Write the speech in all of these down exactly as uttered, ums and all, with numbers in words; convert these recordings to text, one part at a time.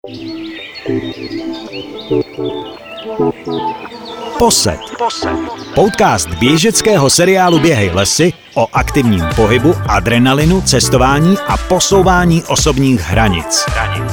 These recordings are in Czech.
Posed. Podcast běžeckého seriálu Běhej lesy o aktivním pohybu, adrenalinu, cestování a posouvání osobních hranic.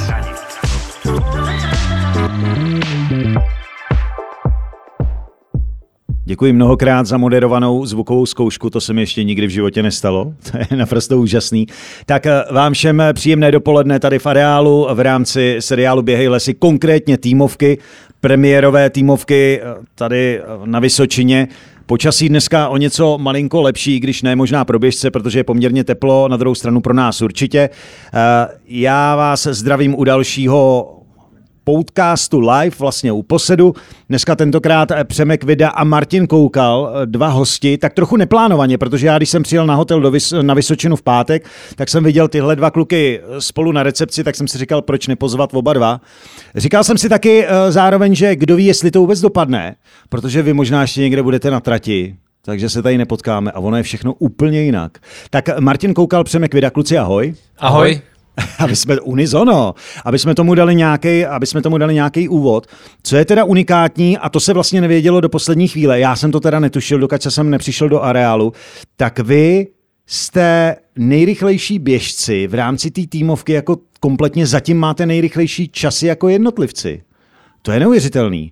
Děkuji mnohokrát za moderovanou zvukovou zkoušku, to se mi ještě nikdy v životě nestalo, to je naprosto úžasný. Tak vám všem příjemné dopoledne tady v areálu v rámci seriálu Běhej lesy, konkrétně týmovky, premiérové týmovky tady na Vysočině. Počasí dneska o něco malinko lepší, když ne možná pro běžce, protože je poměrně teplo, na druhou stranu pro nás určitě. Já vás zdravím u dalšího podcastu live, vlastně u Posedu. Dneska tentokrát Přemek Vida a Martin Koukal, dva hosti, tak trochu neplánovaně, protože já, když jsem přijel na hotel do Vys- na Vysočinu v pátek, tak jsem viděl tyhle dva kluky spolu na recepci, tak jsem si říkal, proč nepozvat oba dva. Říkal jsem si taky uh, zároveň, že kdo ví, jestli to vůbec dopadne, protože vy možná ještě někde budete na trati, takže se tady nepotkáme a ono je všechno úplně jinak. Tak Martin Koukal, Přemek Vida, kluci, ahoj. Ahoj. Aby jsme unizono, aby jsme tomu dali nějaký, aby jsme tomu dali nějaký úvod. Co je teda unikátní, a to se vlastně nevědělo do poslední chvíle, já jsem to teda netušil, dokud jsem nepřišel do areálu, tak vy jste nejrychlejší běžci v rámci té týmovky, jako kompletně zatím máte nejrychlejší časy jako jednotlivci. To je neuvěřitelný.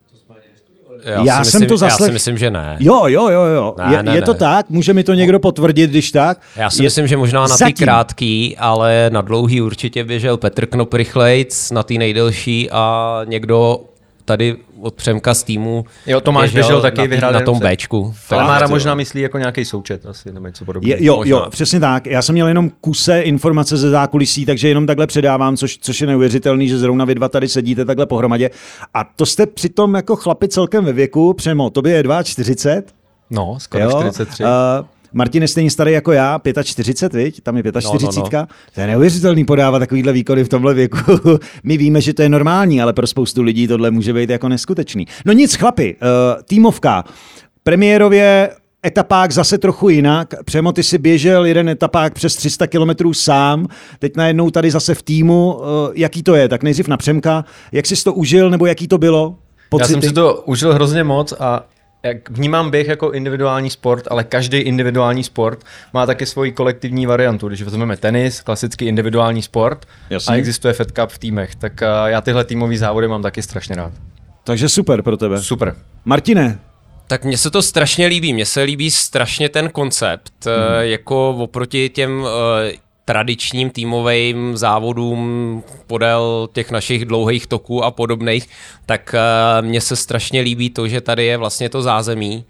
Já, já, si jsem myslím, to zaslech... já si myslím, že ne. Jo, jo, jo, jo. Ne, je ne, je to ne. tak? Může mi to někdo potvrdit, když tak? Já si je... myslím, že možná na Zatím. ty krátký, ale na dlouhý určitě běžel Petr Knop rychlejc, na ty nejdelší a někdo tady od Přemka z týmu jo, Tomáš běžel, běžel taky, na, vyhrál na tom Béčku. Mára možná myslí jako nějaký součet asi, nebo něco podobného. Je, jo, jo, přesně tak. Já jsem měl jenom kuse informace ze zákulisí, takže jenom takhle předávám, což, což je neuvěřitelný, že zrovna vy dva tady sedíte takhle pohromadě. A to jste přitom jako chlapi celkem ve věku. Přemo, tobě je čtyřicet dva? No, skoro jo? čtyřicet tři. Uh, Martin je stejně starý jako já, čtyřicet pět, viď? Tam je čtyřicet pět. No, no, no. To je neuvěřitelný podávat takovýhle výkony v tomhle věku. My víme, že to je normální, ale pro spoustu lidí tohle může být jako neskutečný. No nic, chlapi, uh, týmovka. Premiérově etapák zase trochu jinak. Přemo, ty si běžel jeden etapák přes tři sta kilometrů sám, teď najednou tady zase v týmu. Uh, jaký to je? Tak nejdřív na Přemka. Jak jsi to užil, nebo jaký to bylo? Pocity? Já jsem si to užil hrozně moc a jak vnímám běh jako individuální sport, ale každý individuální sport má taky svoji kolektivní variantu. Když vezmeme tenis, klasický individuální sport, jasně, a existuje Fed Cup v týmech, tak já tyhle týmový závody mám taky strašně rád. Takže super pro tebe. Super. Martine. Tak mně se to strašně líbí, mně se líbí strašně ten koncept, mm. jako oproti těm tradičním týmovým závodům podél těch našich dlouhých toků a podobných, tak mně se strašně líbí to, že tady je vlastně to zázemí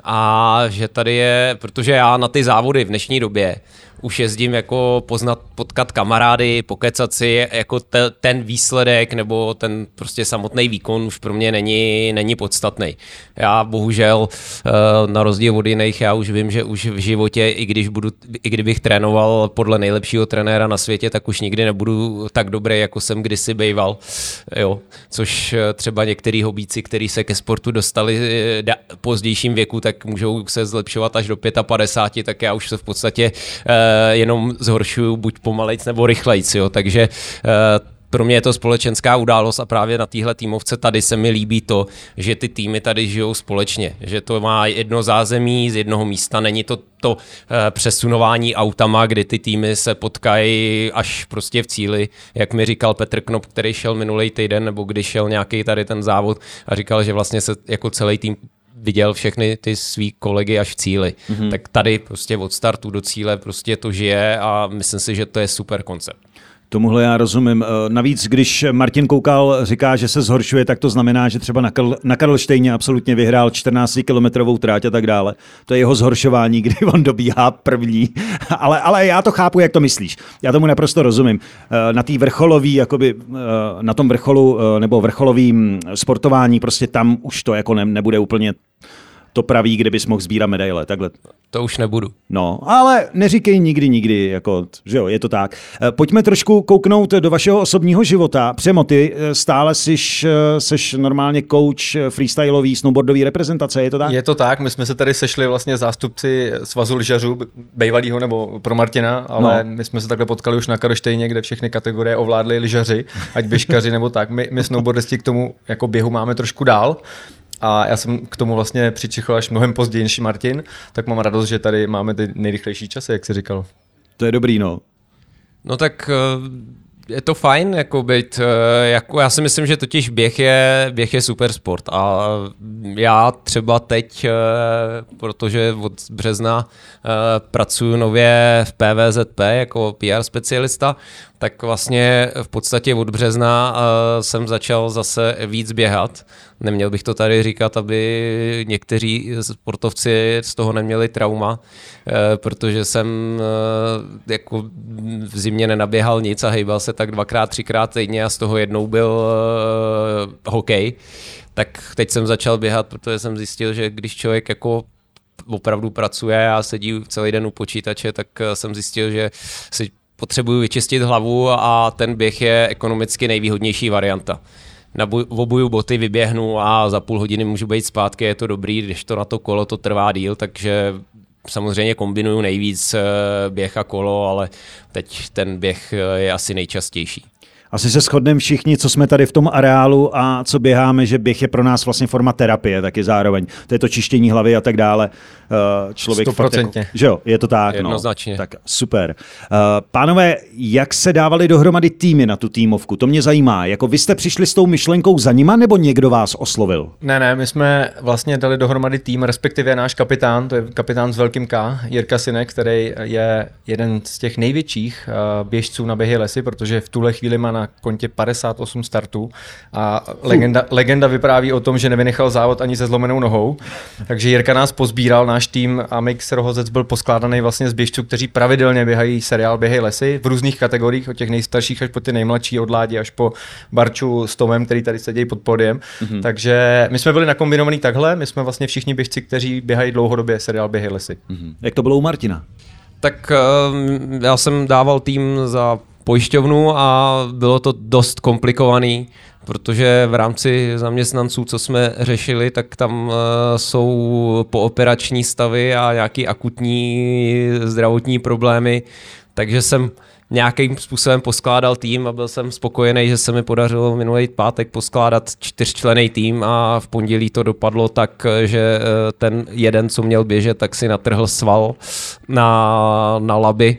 a že tady je, protože já na ty závody v dnešní době už jezdím jako poznat, potkat kamarády, pokecat si, jako te, ten výsledek nebo ten prostě samotný výkon už pro mě není, není podstatný. Já bohužel na rozdíl od jiných, já už vím, že už v životě, i když budu, i kdybych trénoval podle nejlepšího trenéra na světě, tak už nikdy nebudu tak dobrý, jako jsem kdysi bejval. Jo. Což třeba některý hobíci, kteří se ke sportu dostali v pozdějším věku, tak můžou se zlepšovat až do padesát pět, tak já už se v podstatě jenom zhoršuju buď pomalejc nebo rychlejc, jo, takže pro mě je to společenská událost a právě na téhle týmovce tady se mi líbí to, že ty týmy tady žijou společně, že to má jedno zázemí z jednoho místa, není to to přesunování autama, kdy ty týmy se potkají až prostě v cíli, jak mi říkal Petr Knop, který šel minulý týden, nebo když šel nějaký tady ten závod a říkal, že vlastně se jako celý tým viděl všechny ty svý kolegy až v cíli. Mm-hmm. Tak tady prostě od startu do cíle prostě to žije a myslím si, že to je super koncept. Tomuhle já rozumím. Navíc, když Martin Koukal říká, že se zhoršuje, tak to znamená, že třeba na, Karl, na Karlštejně absolutně vyhrál čtrnáctikilometrovou tráť a tak dále. To je jeho zhoršování, kdy on dobíhá první. ale, ale já to chápu, jak to myslíš. Já tomu naprosto rozumím. Na té vrcholový, jakoby, na tom vrcholu nebo vrcholovým sportování, prostě tam už to jako ne, nebude úplně to praví, kde bys mohl sbírat medaile, takhle. To už nebudu. No, ale neříkej nikdy, nikdy, jako, že jo, je to tak. Pojďme trošku kouknout do vašeho osobního života. Přemo, ty stále jsiš, seš normálně coach freestylový, snowboardový reprezentace, je to tak? Je to tak, my jsme se tady sešli vlastně zástupci Svazu lyžařů, bejvalýho nebo pro Martina, ale no. my jsme se takhle potkali už na Karlštejně, kde všechny kategorie ovládli lyžaři, ať běžkaři nebo tak. My, my snowboardisti k tomu jako běhu máme trošku dál. A já jsem k tomu vlastně přičichl až mnohem později než Martin, tak mám radost, že tady máme ty nejrychlejší časy, jak jsi říkal. To je dobrý, no. No tak je to fajn, jako být, jako já si myslím, že totiž běh je, běh je super sport a já třeba teď, protože od března pracuji nově v P V Z P jako P R specialista, tak vlastně v podstatě od března jsem začal zase víc běhat. Neměl bych to tady říkat, aby někteří sportovci z toho neměli trauma, protože jsem jako v zimě nenaběhal nic a hejbal se tak dvakrát, třikrát týdně a z toho jednou byl hokej. Tak teď jsem začal běhat, protože jsem zjistil, že když člověk jako opravdu pracuje a sedí celý den u počítače, tak jsem zjistil, že si potřebuju vyčistit hlavu a ten běh je ekonomicky nejvýhodnější varianta. Obuju boty, vyběhnu a za půl hodiny můžu být zpátky, je to dobrý, když to na to kolo to trvá díl, takže samozřejmě kombinuju nejvíc běh a kolo, ale teď ten běh je asi nejčastější. Asi se shodneme všichni, co jsme tady v tom areálu a co běháme, že běh je pro nás vlastně forma terapie taky zároveň. To je to čištění hlavy a tak dále. Člověk sto procent. Jako, že jo, je to tak. Jednoznačně. No. Tak super. Pánové, jak se dávali dohromady týmy na tu týmovku? To mě zajímá. Jako vy jste přišli s tou myšlenkou za nima, nebo někdo vás oslovil? Ne, ne, my jsme vlastně dali dohromady tým, respektive náš kapitán, to je kapitán s velkým K, Jirka Synek, který je jeden z těch největších běžců na běhy lesy, protože v tuhle chvíli má na kontě padesát osm startů a legenda, legenda vypráví o tom, že nevynechal závod ani se zlomenou nohou. Takže Jirka nás pozbíral, náš tým a Mix Rohozec byl poskládaný vlastně z běžců, kteří pravidelně běhají seriál Běhej lesy v různých kategoriích, od těch nejstarších až po ty nejmladší, od Ládi až po Barču s Tomem, který tady sedí pod podiem. Mm-hmm. Takže my jsme byli nakombinovaní takhle, my jsme vlastně všichni běžci, kteří běhají dlouhodobě seriál Běhej lesy. Mm-hmm. Jak to bylo u Martina? Tak uh, já jsem dával tým za pojišťovnu a bylo to dost komplikovaný, protože v rámci zaměstnanců, co jsme řešili, tak tam uh, jsou pooperační stavy a nějaký akutní zdravotní problémy, takže jsem nějakým způsobem poskládal tým a byl jsem spokojený, že se mi podařilo minulý pátek poskládat čtyřčlenný tým a v pondělí to dopadlo tak, že ten jeden, co měl běžet, tak si natrhl sval na, na laby.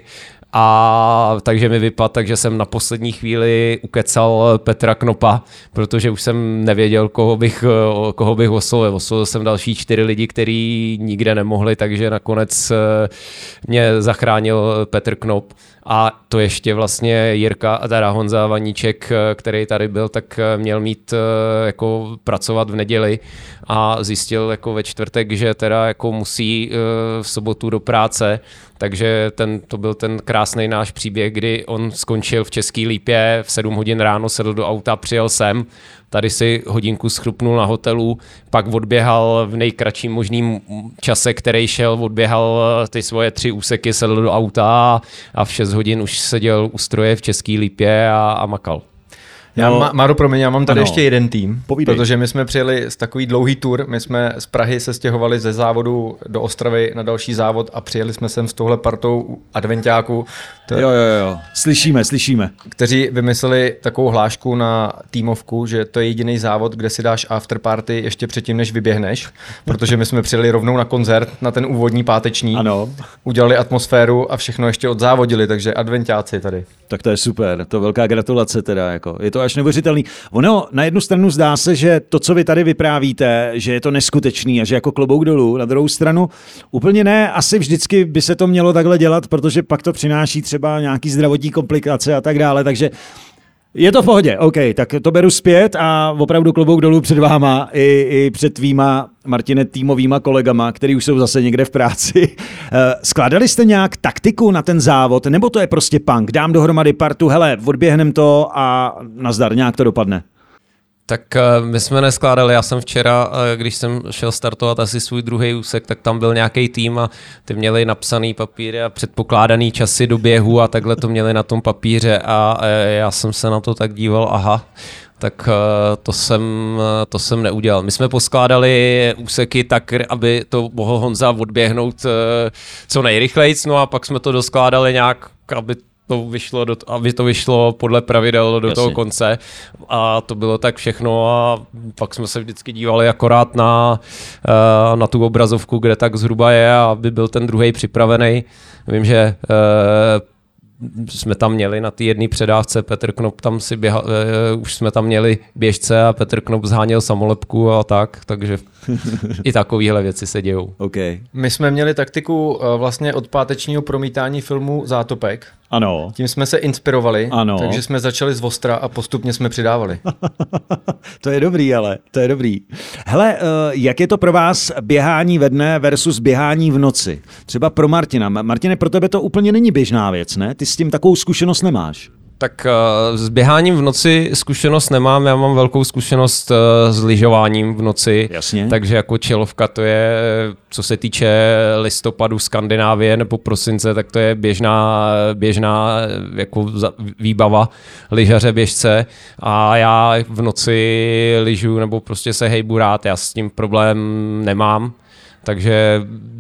A takže mi vypadl, takže jsem na poslední chvíli ukecal Petra Knopa, protože už jsem nevěděl, koho bych, koho bych oslovil. Oslovil jsem další čtyři lidi, kteří nikde nemohli, takže nakonec mě zachránil Petr Knop. A to ještě vlastně Jirka, teda Honza Vaníček, který tady byl, tak měl mít jako pracovat v neděli a zjistil jako ve čtvrtek, že teda jako musí v sobotu do práce, takže ten, to byl ten krásný náš příběh, kdy on skončil v Český Lípě v sedm hodin ráno, sedl do auta, přijel sem, tady si hodinku schrupnul na hotelu, pak odběhal v nejkratším možným čase, který šel, odběhal ty svoje tři úseky, sedl do auta a v šest hodin už seděl u stroje v Český Lípě a, a makal. Já, no, Máro, promiň, já mám tady ano. ještě jeden tým, Povídej. Protože my jsme přijeli z takový dlouhý tour, my jsme z Prahy se stěhovali ze závodu do Ostravy na další závod a přijeli jsme sem s touhle partou adventáků. To, jo, jo, jo, slyšíme, slyšíme. Kteří vymysleli takovou hlášku na týmovku, že to je jediný závod, kde si dáš afterparty ještě předtím, než vyběhneš, protože my jsme přijeli rovnou na koncert, na ten úvodní páteční, ano. Udělali atmosféru a všechno ještě odzávodili, takže adventáci tady. Tak to je super, to velká gratulace teda, jako. Je to až neuvěřitelný. Ono na jednu stranu zdá se, že to, co vy tady vyprávíte, že je to neskutečný a že jako klobouk dolů, na druhou stranu úplně ne, asi vždycky by se to mělo takhle dělat, protože pak to přináší třeba nějaký zdravotní komplikace a tak dále, takže je to v pohodě, OK, tak to beru zpět a opravdu klobouk dolů před váma i, i před tvýma, Martine, týmovýma kolegama, který už jsou zase někde v práci. Skládali jste nějak taktiku na ten závod, nebo to je prostě punk? Dám dohromady partu, hele, odběhnem to a nazdar, nějak to dopadne. Tak my jsme neskládali, já jsem včera, když jsem šel startovat asi svůj druhý úsek, tak tam byl nějaký tým a ty měli napsaný papíry a předpokládaný časy do běhu a takhle to měli na tom papíře a já jsem se na to tak díval, aha, tak to jsem, to jsem neudělal. My jsme poskládali úseky tak, aby to mohl Honza odběhnout co nejrychlejc, no a pak jsme to doskládali nějak, aby to vyšlo, do, aby to vyšlo podle pravidel do Jasně. toho konce a to bylo tak všechno a pak jsme se vždycky dívali akorát na, na tu obrazovku, kde tak zhruba je, aby byl ten druhej připravený. Vím, že jsme tam měli na té jedné předávce, Petr Knop tam si běhal, uh, už jsme tam měli běžce a Petr Knop zháněl samolepku a tak, takže i takovéhle věci se dějou. Okay. My jsme měli taktiku uh, vlastně od pátečního promítání filmu Zátopek. Ano. Tím jsme se inspirovali, ano. takže jsme začali z ostra a postupně jsme přidávali. To je dobrý, ale to je dobrý. Hele, uh, jak je to pro vás běhání ve dne versus běhání v noci? Třeba pro Martina. Martine, pro tebe to úplně není běžná věc, ne? Ty s tím takovou zkušenost nemáš. Tak uh, s běháním v noci zkušenost nemám, já mám velkou zkušenost uh, s lyžováním v noci. Jasně. Takže jako čelovka to je, co se týče listopadu Skandinávie nebo prosince, tak to je běžná, běžná jako výbava lyžaře běžce a já v noci lyžu nebo prostě se hejbu rád, já s tím problém nemám. Takže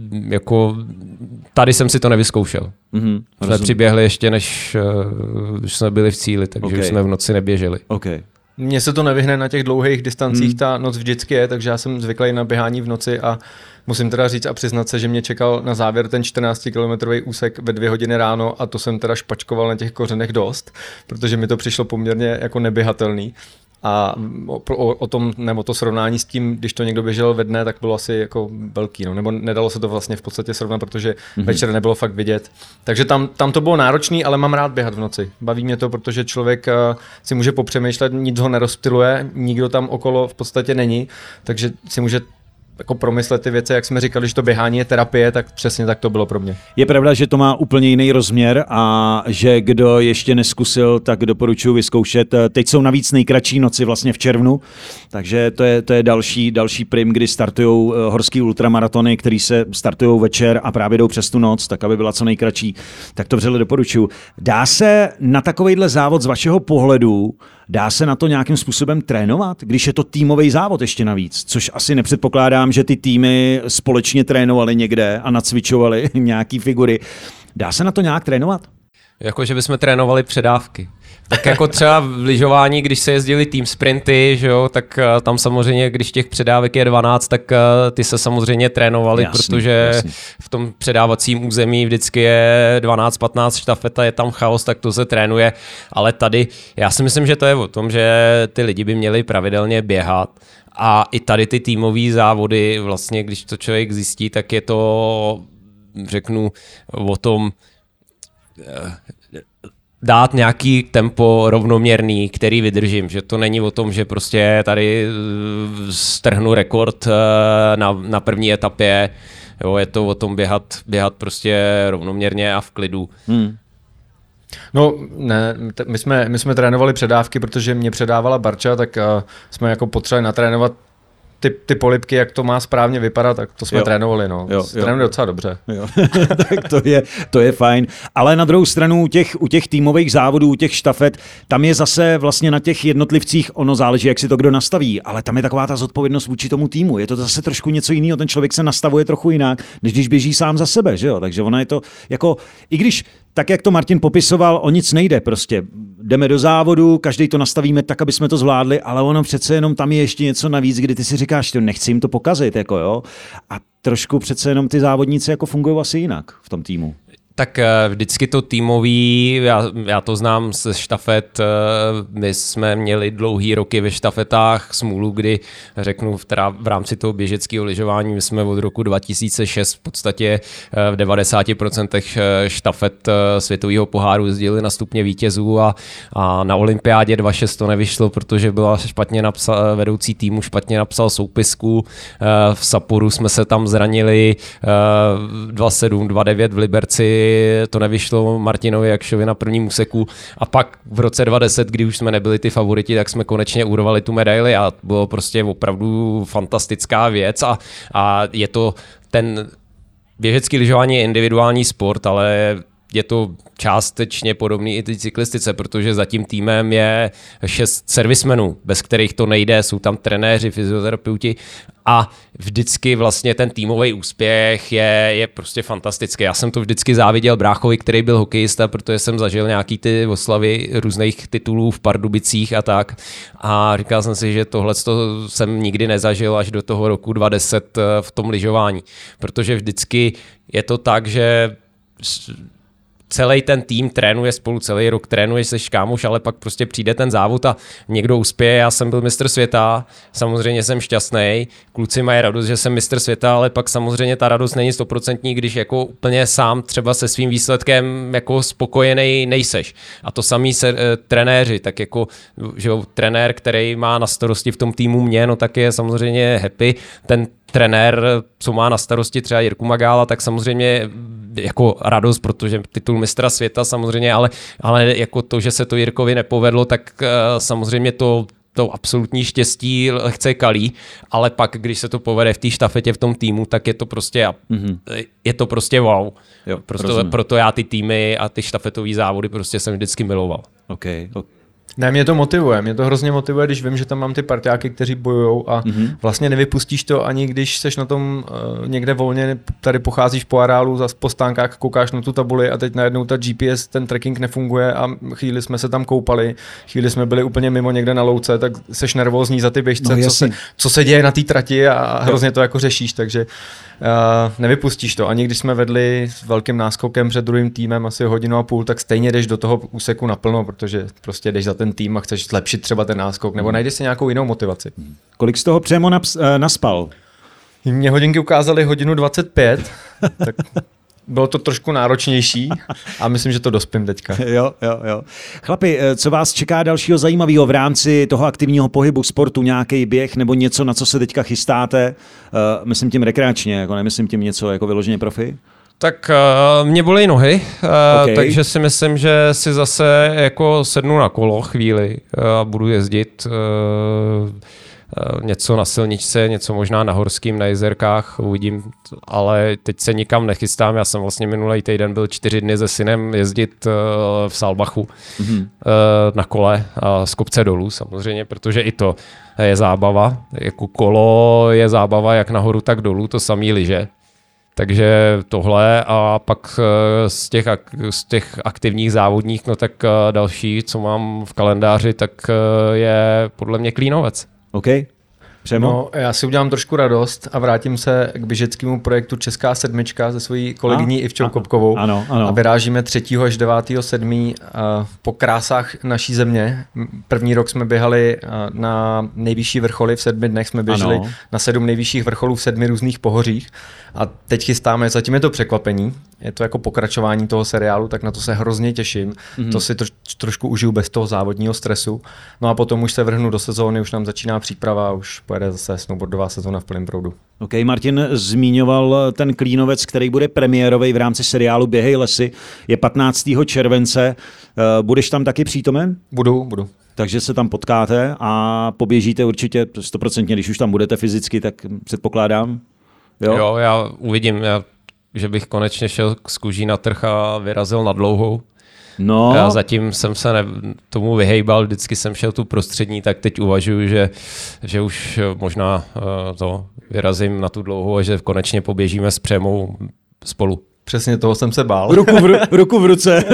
jako tady jsem si to nevyzkoušel. Mm-hmm, jsme přiběhli ještě, než uh, jsme byli v cíli, takže okay. už jsme v noci neběželi. Okay. Mně se to nevyhne na těch dlouhých distancích, hmm. ta noc vždycky je, takže já jsem zvyklý na běhání v noci a musím teda říct a přiznat se, že mě čekal na závěr ten čtrnáctikilometrový úsek ve dvě hodiny ráno a to jsem teda špačkoval na těch kořenech dost, protože mi to přišlo poměrně jako neběhatelný. A o, o, o tom, nebo to srovnání s tím, když to někdo běžel ve dne, tak bylo asi jako velký, no. Nebo nedalo se to vlastně v podstatě srovnat, protože mm-hmm. večer nebylo fakt vidět. Takže tam, tam to bylo náročný, ale mám rád běhat v noci. Baví mě to, protože člověk uh, si může popřemýšlet, nic ho nerozptyluje, nikdo tam okolo v podstatě není, takže si může jako promyslet ty věci, jak jsme říkali, že to běhání je terapie, tak přesně tak to bylo pro mě. Je pravda, že to má úplně jiný rozměr a že kdo ještě neskusil, tak doporučuji vyzkoušet. Teď jsou navíc nejkratší noci vlastně v červnu, takže to je, to je další, další prim, kdy startujou horský ultramaratony, který se startujou večer a právě jdou přes tu noc, tak aby byla co nejkratší. Tak to vřele doporučuji. Dá se na takovejhle závod z vašeho pohledu Dá se na to nějakým způsobem trénovat, když je to týmový závod ještě navíc, což asi nepředpokládám, že ty týmy společně trénovali někde a nacvičovali nějaký figury. Dá se na to nějak trénovat? Jako, že bychom trénovali předávky. Tak jako třeba v lyžování, když se jezdili tým sprinty, že jo, tak uh, tam samozřejmě, když těch předávek je dvanáct, tak uh, ty se samozřejmě trénovali, jasný, protože jasný. v tom předávacím území vždycky je dvanáct patnáct štafeta, je tam chaos, tak to se trénuje, ale tady já si myslím, že to je o tom, že ty lidi by měli pravidelně běhat a i tady ty týmové závody, vlastně když to člověk zjistí, tak je to, řeknu, o tom dát nějaký tempo rovnoměrný, který vydržím, že to není o tom, že prostě tady strhnu rekord na, na první etapě, jo, je to o tom běhat, běhat prostě rovnoměrně a v klidu. Hmm. No ne, t- my jsme, my jsme trénovali předávky, protože mě předávala Barča, tak uh, jsme jako potřebovali natrénovat Ty, ty polibky, jak to má správně vypadat, tak to jsme jo. trénovali, no. Jo, trénovali jo. docela dobře. Jo. Tak to je, to je fajn. Ale na druhou stranu u těch, u těch týmových závodů, u těch štafet, tam je zase vlastně na těch jednotlivcích, ono záleží, jak si to kdo nastaví, ale tam je taková ta zodpovědnost vůči tomu týmu. Je to zase trošku něco jiného, ten člověk se nastavuje trochu jinak, než když běží sám za sebe, že jo? Takže ona je to jako, i když tak, jak to Martin popisoval, o nic nejde prostě. Jdeme do závodu, každý to nastavíme tak, aby jsme to zvládli, ale ono přece jenom tam je ještě něco navíc, kdy ty si říkáš, že nechci jim to pokazit, jako jo. A trošku přece jenom ty závodníci jako fungují asi jinak v tom týmu. Tak vždycky to týmový, já, já to znám ze štafet, my jsme měli dlouhý roky ve štafetách smůlu, kdy řeknu teda v rámci toho běžeckého lyžování, my jsme od roku dva tisíce šest v podstatě v devadesát procent štafet světového poháru jezdili na stupně vítězů a, a na olympiádě dva tisíce šest to nevyšlo, protože byla špatně napsal, vedoucí týmu špatně napsal soupisku, v Sapporu jsme se tam zranili dva tisíce sedm, dva tisíce devět v Liberci, roky to nevyšlo Martinovi Jakšovi na prvním úseku a pak v roce dva tisíce deset, kdy už jsme nebyli ty favoriti, tak jsme konečně urvali tu medaili a bylo prostě opravdu fantastická věc a, a je to ten běžecký lyžování je individuální sport, ale je to částečně podobný i ty cyklistice, protože za tím týmem je šest servismenů, bez kterých to nejde, jsou tam trenéři, fyzioterapeuti a vždycky vlastně ten týmový úspěch je, je prostě fantastický. Já jsem to vždycky záviděl bráchovi, který byl hokejista, protože jsem zažil nějaký ty oslavy různých titulů v Pardubicích a tak a říkal jsem si, že tohle jsem nikdy nezažil až do toho roku dva tisíce deset v tom lyžování, protože vždycky je to tak, že celý ten tým trénuje spolu, celý rok trénuje se kámoš, ale pak prostě přijde ten závod a někdo uspěje. Já jsem byl mistr světa, samozřejmě jsem šťastný, kluci mají radost, že jsem mistr světa, ale pak samozřejmě ta radost není stoprocentní, když jako úplně sám třeba se svým výsledkem jako spokojený nejseš. A to samý se e, trenéři, tak jako že jo, trenér, který má na starosti v tom týmu mě, no tak je samozřejmě happy. Ten trenér, co má na starosti třeba Jirku Magála, tak samozřejmě jako radost, protože titul mistra světa samozřejmě, ale, ale jako to, že se to Jirkovi nepovedlo, tak uh, samozřejmě to, to absolutní štěstí lehce kalí, ale pak, když se to povede v té štafetě v tom týmu, tak je to prostě, mm-hmm. je to prostě wow. Jo, proto, proto já ty týmy a ty štafetové závody prostě jsem vždycky miloval. Okay, okay. Ne, mě to motivuje, mě to hrozně motivuje, když vím, že tam mám ty parťáky, kteří bojujou a mm-hmm. vlastně nevypustíš to ani když seš na tom uh, někde volně, tady pocházíš po areálu, zas po stánkách, koukáš na tu tabuli a teď najednou ta G P S, ten tracking nefunguje a chvíli jsme se tam koupali, chvíli jsme byli úplně mimo někde na louce, tak seš nervózní za ty běžce, no, co, se, co se děje na té trati a hrozně to jako řešíš, takže Uh, nevypustíš to. Ani když jsme vedli s velkým náskokem před druhým týmem asi hodinu a půl, tak stejně jdeš do toho úseku naplno, protože prostě jdeš za ten tým a chceš zlepšit třeba ten náskok, nebo najdeš si nějakou jinou motivaci. Kolik z toho Přemo naps- naspal? Mě hodinky ukázaly hodinu dvacet pět, tak bylo to trošku náročnější a myslím, že to dospím teďka. Jo, jo, jo. Chlapi, co vás čeká dalšího zajímavého v rámci toho aktivního pohybu, sportu, nějaký běh nebo něco, na co se teďka chystáte? Uh, myslím tím rekreačně, jako nemyslím tím něco jako vyloženě profi? Tak uh, mě bolí nohy, uh, okay. takže si myslím, že si zase jako sednu na kolo chvíli a uh, budu jezdit uh, něco na silničce, něco možná na horským, na jezerkách, uvidím, ale teď se nikam nechystám, já jsem vlastně minulý týden byl čtyři dny se synem jezdit uh, v Salbachu mm-hmm. uh, na kole a z kopce dolů samozřejmě, protože i to je zábava, jako kolo je zábava jak nahoru, tak dolů, to samý lyže. Takže tohle a pak z těch, z těch aktivních závodních, no tak další, co mám v kalendáři, tak je podle mě Klínovec. OK. Přemo? No, já si udělám trošku radost a vrátím se k běžeckému projektu Česká sedmička se svojí kolegyní a? Ivčou Kopkovou. Ano, ano. A vyrážíme třetího až devátého sedmého po krásách naší země. První rok jsme běhali na nejvyšší vrcholy, v sedmi dnech jsme běželi ano. na sedm nejvyšších vrcholů v sedmi různých pohořích. A teď chystáme, zatím je to překvapení, je to jako pokračování toho seriálu, tak na to se hrozně těším. Mm-hmm. To si troš, trošku užiju bez toho závodního stresu. No a potom už se vrhnu do sezóny, už nám začíná příprava, už pojede zase snowboardová sezóna v plném proudu. OK, Martin zmiňoval ten Klínovec, který bude premiérový v rámci seriálu Běhej lesy. Je patnáctého července. Budeš tam taky přítomen? Budu, budu. Takže se tam potkáte a poběžíte určitě stoprocentně, když už tam budete fyzicky, tak předpokládám. Jo, jo já uvidím, já, že bych konečně šel z kůží na trh a vyrazil na dlouhou. No. Já zatím jsem se ne, tomu vyhejbal, vždycky jsem šel tu prostřední, tak teď uvažuji, že, že už možná uh, to vyrazím na tu dlouhou a že konečně poběžíme s Přemou spolu. Přesně toho jsem se bál. Ruku v, ruku v ruce.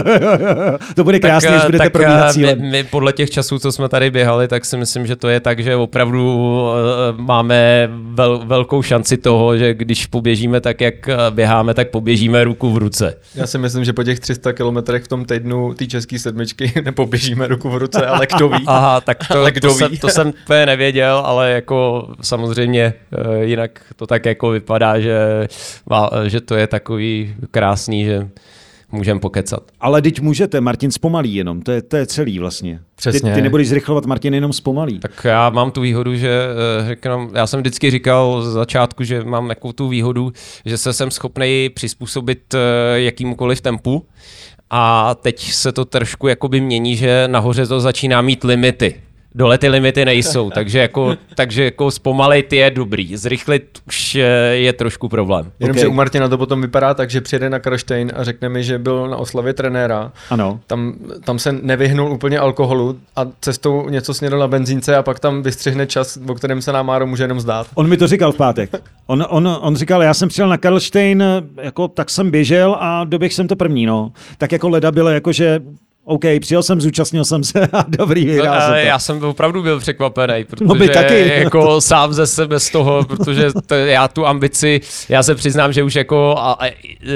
To bude krásně, když budete probíhat cílem. My, my podle těch časů, co jsme tady běhali, tak si myslím, že to je tak, že opravdu uh, máme vel, velkou šanci toho, že když poběžíme tak, jak běháme, tak poběžíme ruku v ruce. Já si myslím, že po těch tři sta kilometrech v tom týdnu té české sedmičky nepoběžíme ruku v ruce, ale kdo ví. Aha, tak to, to, jsem, to jsem úplně nevěděl, ale jako samozřejmě uh, jinak to tak jako vypadá, že, že to je takový krásný, že můžeme pokecat. Ale teď můžete, Martin zpomalí jenom, to je, to je celý vlastně. Přesně. Ty, ty nebudeš zrychlovat, Martin, jenom zpomalí. Tak já mám tu výhodu, že řeknu, já jsem vždycky říkal z začátku, že mám jako tu výhodu, že se jsem schopný přizpůsobit jakýmukoliv tempu a teď se to trošku jakoby mění, že nahoře to začíná mít limity. Dole ty limity nejsou, takže jako, takže jako zpomalit je dobrý, zrychlit už je trošku problém. Jenomže okay. U Martina to potom vypadá tak, že přijede na Karlštejn a řekne mi, že byl na oslavě trenéra. Ano. Tam, tam se nevyhnul úplně alkoholu a cestou něco snědl na benzínce a pak tam vystřihne čas, o kterém se nám Máro může jenom zdát. On mi to říkal v pátek. On, on, on říkal, já jsem přijel na Karlštejn, jako, tak jsem běžel a doběh jsem to první. No. Tak jako leda bylo jako, že OK, přijel jsem, zúčastnil jsem se a dobrý, vyhrál jsem to. Já jsem opravdu byl překvapený, protože no by taky. jako sám ze sebe z toho, protože to, já tu ambici, já se přiznám, že už jako a, a, a,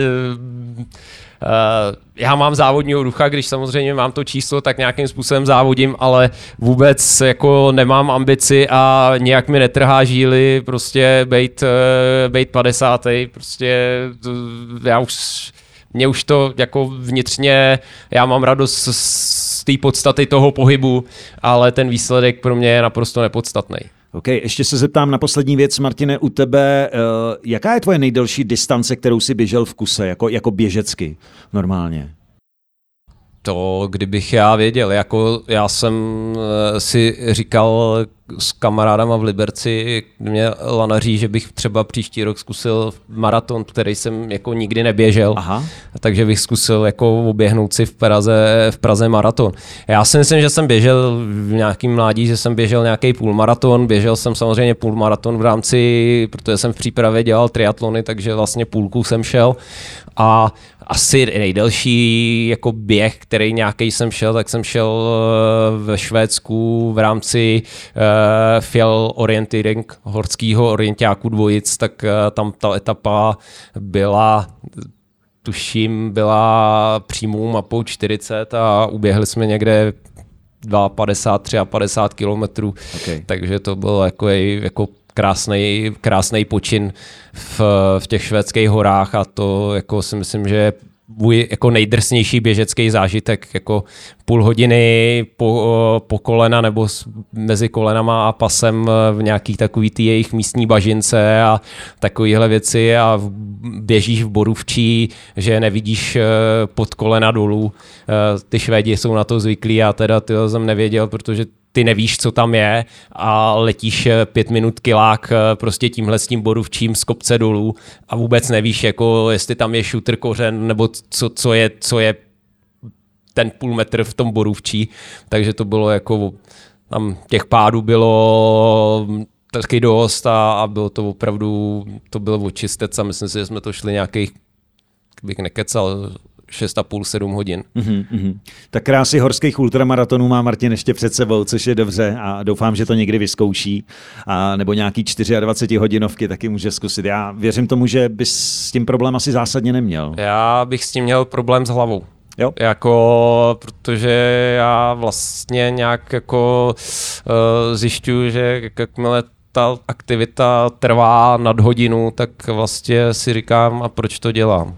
a, já mám závodního ducha, když samozřejmě mám to číslo, tak nějakým způsobem závodím, ale vůbec jako nemám ambici a nějak mi netrhá žíly prostě bejt, bejt padesátý, prostě já už Mně už to jako vnitřně, já mám radost z té podstaty toho pohybu, ale ten výsledek pro mě je naprosto nepodstatný. OK, ještě se zeptám na poslední věc, Martine, u tebe, uh, jaká je tvoje nejdelší distance, kterou jsi běžel v kuse, jako, jako běžecky normálně? To, kdybych já věděl, jako já jsem si říkal s kamarádama v Liberci, mě lanaří, že bych třeba příští rok zkusil maraton, který jsem jako nikdy neběžel, Aha. takže bych zkusil jako oběhnout si v Praze, v Praze maraton. Já si myslím, že jsem běžel v nějakým mládí, že jsem běžel nějaký půlmaraton, běžel jsem samozřejmě půlmaraton v rámci, protože jsem v přípravě dělal triatlony, takže vlastně půlku jsem šel a asi nejdelší jako běh, který nějaký jsem šel, tak jsem šel ve Švédsku v rámci uh, Fjell Orientering, horského orientáku dvojic, tak uh, tam ta etapa byla, tuším, byla přímou mapou čtyřicet a uběhli jsme někde padesát dva, padesát tři kilometrů, okay. takže to bylo jako, jako krásnej, krásnej počin v, v těch švédských horách a to jako si myslím, že je můj jako nejdrsnější běžecký zážitek, jako půl hodiny po, po kolena nebo mezi kolenama a pasem v nějaký takový ty jejich místní bažince a takovéhle věci a běžíš v borůvčí, že nevidíš pod kolena dolů. Ty Švédi jsou na to zvyklí, já teda tyho jsem nevěděl, protože ty nevíš, co tam je a letíš pět minut kilák prostě tímhle s tím borůvčím z kopce dolů a vůbec nevíš, jako jestli tam je šutr kořen nebo co, co, je, co je ten půl metr v tom borůvčí, takže to bylo jako, tam těch pádů bylo taky dost a, a bylo to opravdu, to bylo očistec a myslím si, že jsme to šli nějakých, bych nekecal, šest a půl, sedm hodin. Mm-hmm, mm-hmm. Tak krásy horských ultramaratonů má Martin ještě před sebou, což je dobře a doufám, že to někdy vyzkouší. A nebo nějaký dvacet čtyři hodinovky taky může zkusit. Já věřím tomu, že bys s tím problém asi zásadně neměl. Já bych s tím měl problém s hlavou. Jo. Jako, protože já vlastně nějak jako uh, zjišťuju, že jakmile ta aktivita trvá nad hodinu, tak vlastně si říkám, a proč to dělám?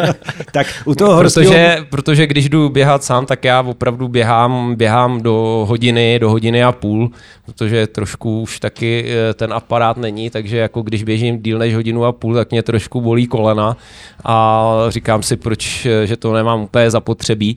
Tak u toho horského... protože, protože když jdu běhat sám, tak já opravdu běhám, běhám do hodiny, do hodiny a půl, protože trošku už taky ten aparát není, takže jako když běžím díl než hodinu a půl, tak mě trošku bolí kolena a říkám si, proč, že to nemám úplně zapotřebí.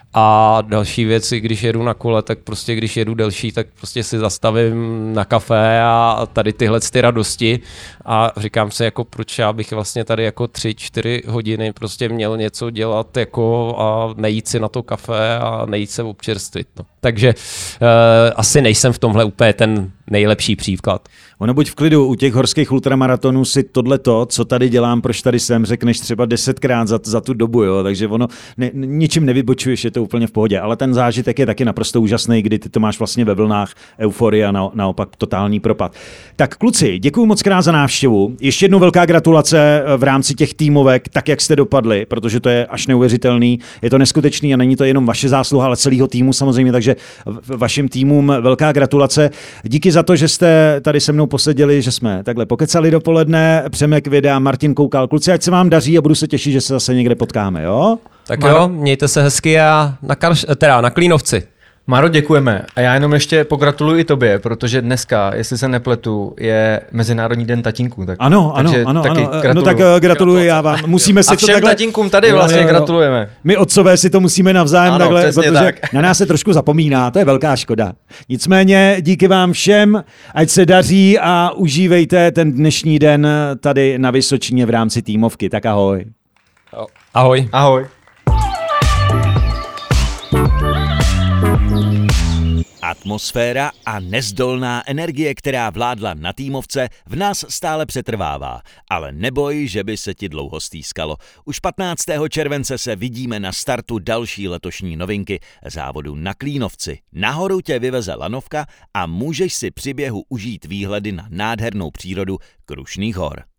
A další věci, když jedu na kole, tak prostě když jedu delší, tak prostě si zastavím na kafe a tady tyhle ty radosti a říkám si, jako proč já bych vlastně tady jako tři, čtyři hodiny prostě měl něco dělat jako a nejít si na to kafe a nejít se občerstvit. No. Takže uh, asi nejsem v tomhle úplně ten nejlepší příklad. Ono buď v klidu, u těch horských ultramaratonů si tohleto, co tady dělám, proč tady jsem, řekneš třeba desetkrát za, za tu dobu, jo? Takže ono ne, ničím nevybočuješ, je to úplně v pohodě, ale ten zážitek je taky naprosto úžasný, kdy ty to máš vlastně ve vlnách euforie a na, naopak totální propad. Tak kluci, děkuju moc krát za návštěvu. Ještě jednou velká gratulace v rámci těch týmovek, tak jak jste dopadli, protože to je až neuvěřitelný, je to neskutečný a není to jenom vaše zásluha, ale celého týmu samozřejmě, takže vašim týmům velká gratulace. Díky za to, že jste tady se mnou poseděli, že jsme takhle pokecali dopoledne. Přemek Vida, Martin Koukal. Kluci, ať se vám daří a budu se těšit, že se zase někde potkáme, jo? Tak jo, mějte se hezky a na, Karš, teda na Klínovci. Maro, děkujeme. A já jenom ještě pogratuluji i tobě, protože dneska, jestli se nepletu, je Mezinárodní den tatínků. Tak, ano, ano, ano, taky ano. No tak gratuluji já vám. Musíme si a všem to takhle... tatínkům tady vlastně jo, gratulujeme. My otcové si to musíme navzájem ano, takhle, protože tak. na nás se trošku zapomíná, to je velká škoda. Nicméně díky vám všem, ať se daří a užívejte ten dnešní den tady na Vysočině v rámci týmovky. Tak ahoj. Ahoj. Ahoj. Atmosféra a nezdolná energie, která vládla na týmovce, v nás stále přetrvává. Ale neboj, že by se ti dlouho stýskalo. Už patnáctého července se vidíme na startu další letošní novinky závodu na Klínovci. Nahoru tě vyveze lanovka a můžeš si při běhu užít výhledy na nádhernou přírodu Krušných hor.